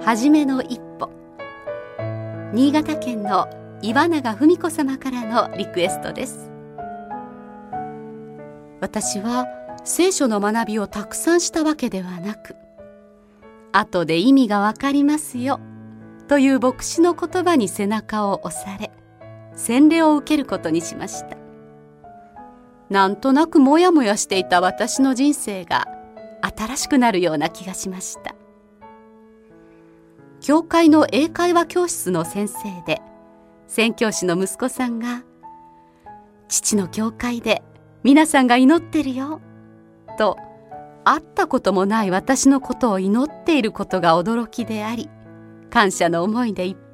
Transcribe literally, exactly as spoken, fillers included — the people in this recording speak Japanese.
はじめの一歩。新潟県の岩永文子様からのリクエストです。私は聖書の学びをたくさんしたわけではなく、後で意味がわかりますよという牧師の言葉に背中を押され、洗礼を受けることにしました。なんとなくもやもやしていた私の人生が新しくなるような気がしました。教会の英会話教室の先生で宣教師の息子さんが、父の教会で皆さんが祈ってるよと、会ったこともない私のことを祈っていることが驚きであり、感謝の思いでいっ